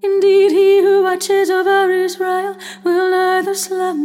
Indeed, he who watches over Israel will neither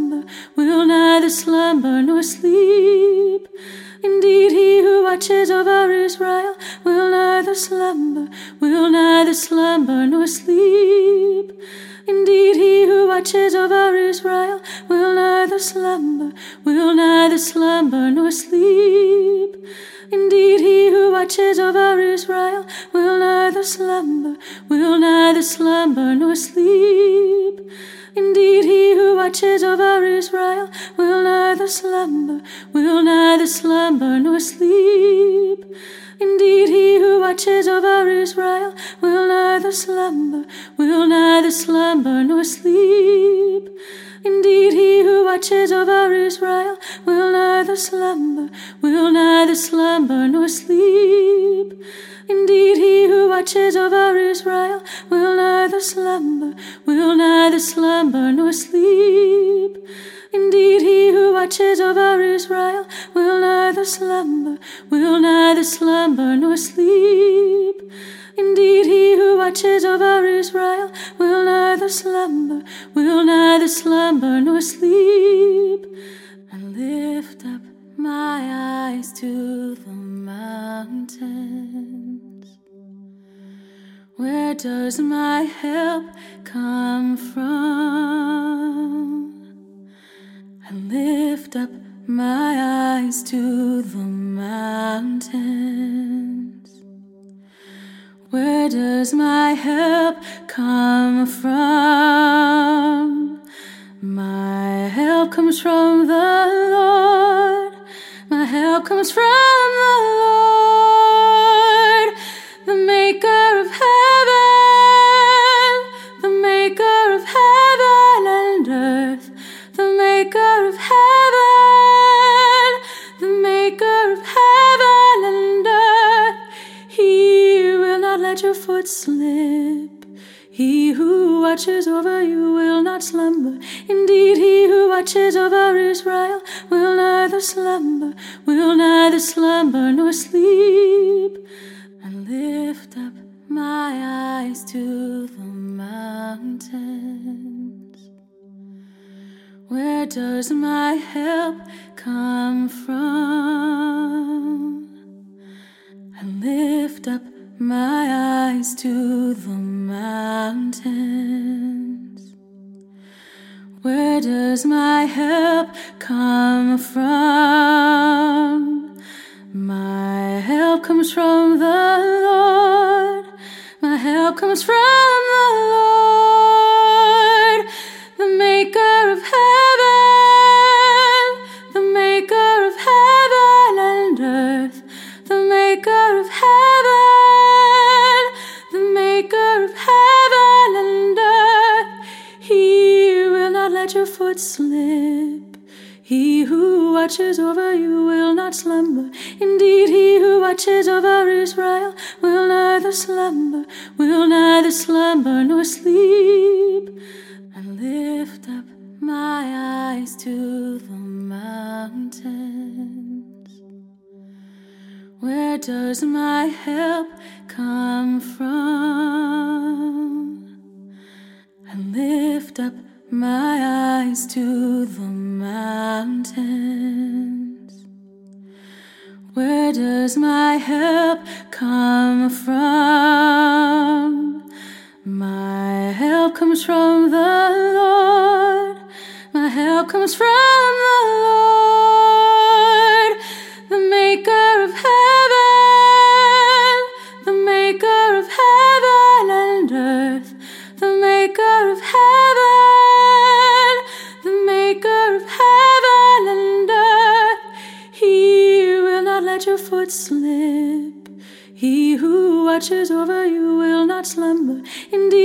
slumber nor sleep. Indeed, he who watches over Israel will neither slumber nor sleep. Indeed, he who watches over Israel will neither slumber nor sleep. Indeed, he who watches over Israel will neither slumber nor sleep. Indeed, he who watches over Israel will neither slumber nor sleep. Indeed, he who watches over Israel will neither slumber nor sleep. Indeed, he who watches over Israel will neither slumber nor sleep. Indeed, he who watches over Israel will neither slumber nor sleep. Indeed, he who watches over Israel will neither slumber nor sleep. Indeed, he who watches over Israel will neither slumber nor sleep. And lift up my eyes to the mountains. Where does my help come from? And lift up my eyes to the mountains. Where does my help come from? My help comes from the Lord. My help comes from the Lord, the maker of heaven, the maker of heaven and earth, the maker of heaven, the maker of heaven and earth. He will not let your foot slip. He who watches over you will not slumber. Indeed, he who watches over Israel will neither slumber nor sleep. And lift up my eyes to the mountains. Where does my help come from? And lift up my eyes to the mountains. Where does my help come from? My help comes from the Lord. My help comes from the Lord, the maker of heaven, the maker of heaven and earth, the maker of heaven, the maker of heaven and earth. He will not let your foot slip. He who watches over you will not slumber. Indeed, he who watches over Israel will neither slumber nor sleep. And lift up my eyes to the mountains. Where does my help come from? And lift up my eyes to the mountains. Where does my help come from? My help comes from the Lord. My help comes from the Lord, the maker of heaven, the maker of heaven and earth, the maker of heaven, the maker of heaven and earth. He will not let your foot slip. He who watches over you will not slumber. Indeed,